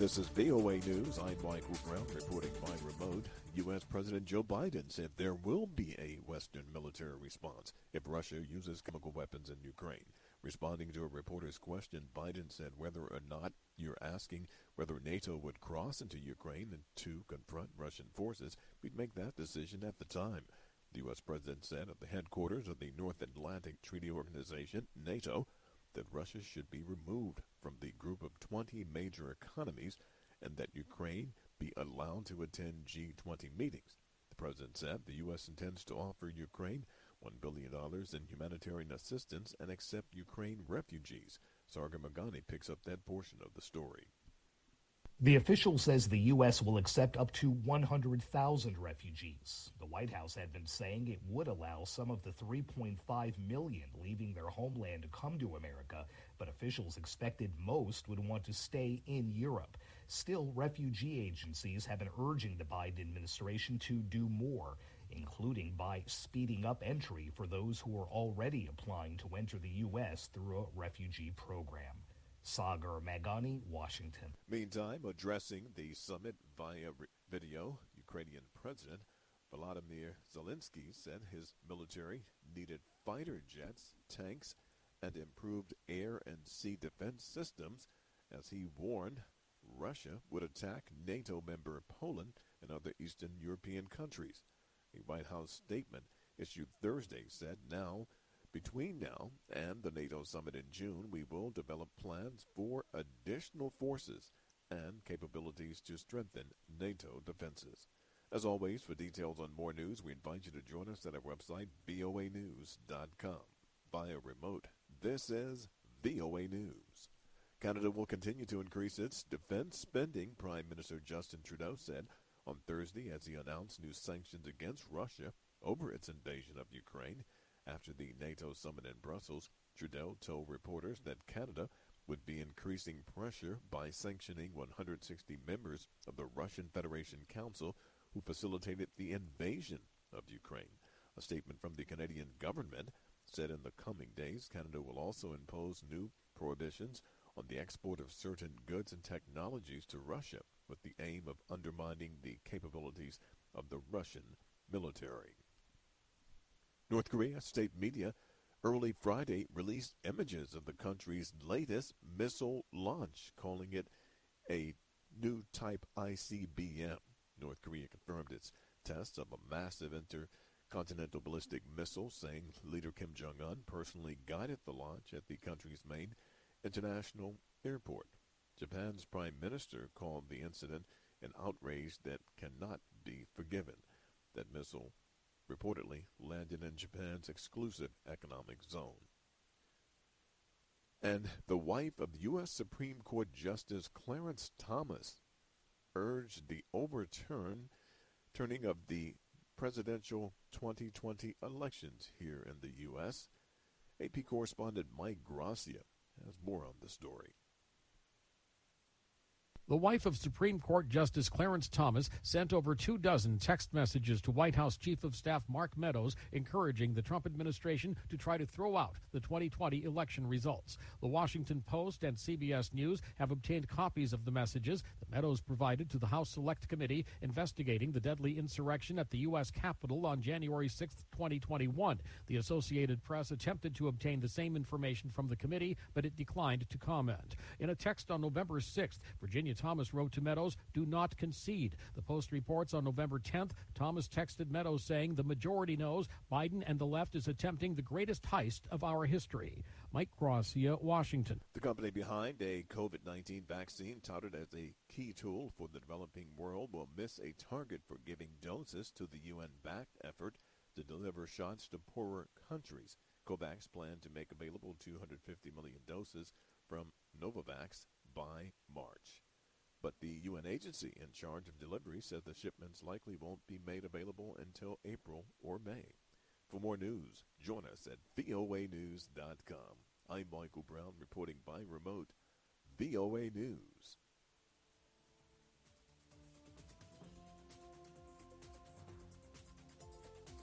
This is VOA News. I'm Michael Brown reporting by remote. U.S. President Joe Biden said there will be a Western military response if Russia uses chemical weapons in Ukraine. Responding to a reporter's question, Biden said whether or not you're asking whether NATO would cross into Ukraine to confront Russian forces, we'd make that decision at the time. The U.S. president said at the headquarters of the North Atlantic Treaty Organization, NATO, that Russia should be removed from the group of 20 major economies and that Ukraine be allowed to attend G20 meetings. The president said the U.S. intends to offer Ukraine $1 billion in humanitarian assistance and accept Ukraine refugees. Sarga Magani picks up that portion of the story. The official says the U.S. will accept up to 100,000 refugees. The White House had been saying it would allow some of the 3.5 million leaving their homeland to come to America, but officials expected most would want to stay in Europe. Still, refugee agencies have been urging the Biden administration to do more, including by speeding up entry for those who are already applying to enter the U.S. through a refugee program. Sagar Magani, Washington. Meantime, addressing the summit via video, Ukrainian President Volodymyr Zelensky said his military needed fighter jets, tanks, and improved air and sea defense systems as he warned Russia would attack NATO member Poland and other Eastern European countries. A White House statement issued Thursday said between now and the NATO summit in June, we will develop plans for additional forces and capabilities to strengthen NATO defenses. As always, for details on more news, we invite you to join us at our website, voanews.com. Via remote, this is VOA News. Canada will continue to increase its defense spending, Prime Minister Justin Trudeau said on Thursday as he announced new sanctions against Russia over its invasion of Ukraine. After the NATO summit in Brussels, Trudeau told reporters that Canada would be increasing pressure by sanctioning 160 members of the Russian Federation Council who facilitated the invasion of Ukraine. A statement from the Canadian government said in the coming days, Canada will also impose new prohibitions on the export of certain goods and technologies to Russia with the aim of undermining the capabilities of the Russian military. North Korea state media early Friday released images of the country's latest missile launch, calling it a new type ICBM. North Korea confirmed its tests of a massive intercontinental ballistic missile, saying leader Kim Jong-un personally guided the launch at the country's main international airport. Japan's prime minister called the incident an outrage that cannot be forgiven. That missile reportedly landed in Japan's exclusive economic zone. And the wife of U.S. Supreme Court Justice Clarence Thomas urged the turning of the presidential 2020 elections here in the U.S. AP correspondent Mike Gracia has more on the story. The wife of Supreme Court Justice Clarence Thomas sent over 24 text messages to White House Chief of Staff Mark Meadows encouraging the Trump administration to try to throw out the 2020 election results. The Washington Post and CBS News have obtained copies of the messages that Meadows provided to the House Select Committee investigating the deadly insurrection at the U.S. Capitol on January 6, 2021. The Associated Press attempted to obtain the same information from the committee, but it declined to comment. In a text on November 6th, Virginia Thomas wrote to Meadows, "Do not concede." The Post reports on November 10th, Thomas texted Meadows saying the majority knows Biden and the left is attempting the greatest heist of our history. Mike Gracia, Washington. The company behind a COVID-19 vaccine touted as a key tool for the developing world will miss a target for giving doses to the UN-backed effort to deliver shots to poorer countries. COVAX planned to make available 250 million doses from Novavax by March. But the UN agency in charge of delivery said the shipments likely won't be made available until April or May. For more news, join us at voanews.com. I'm Michael Brown reporting by remote. VOA News.